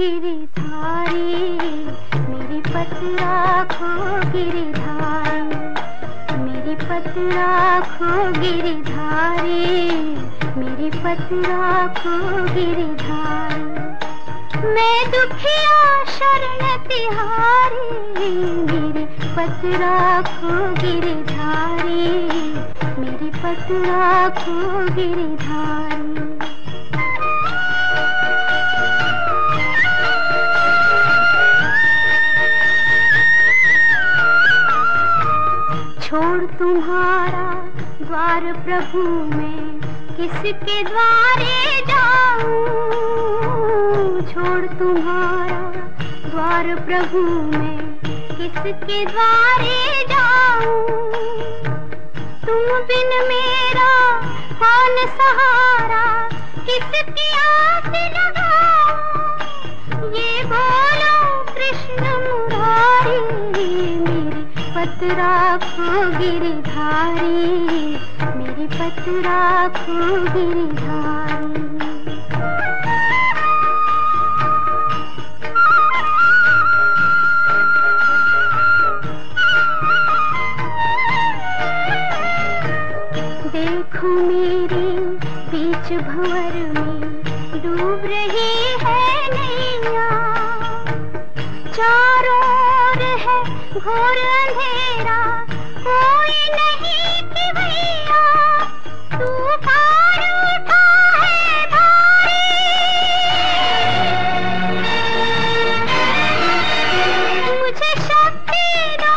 गिरधारी, मेरी पत राखो गिरधारी, मेरी पत राखो गिरधारी, मेरी पत राखो गिरधारी। मैं दुखिया शरण तिहारी, मेरी पत राखो गिरधारी, मेरी पत राखो गिरधारी। छोड़ तुम्हारा द्वार प्रभु मैं किसके द्वारे जाऊं, छोड़ तुम्हारा द्वार प्रभु मैं किसके द्वारे जाऊं। तुम बिन मेरा कौन सहारा, किसकी आस लगाऊं। ये बोलो कृष्ण मुरारी, मेरी पत राखो गिरधारी, मेरी पत राखो गिरधारी। देखो मेरी बीच भंवर में डूब रही है नैया, चारों ओर है घोर अंधेरा, कोई नहीं कि भैया। तूफान उठा है भारी, मुझे शक्ति दो,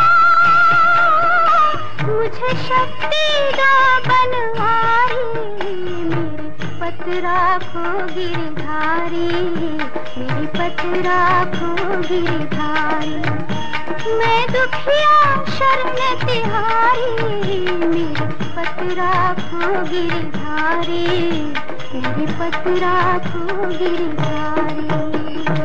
मुझे शक्ति दो बनवारी। मेरी पत राखो गिरधारी, मेरी पत राखो गिरधारी। मैं दुखिया शरण तिहारी, मेरी पत राखो गिरधारी, मेरी पत राखो गिरधारी।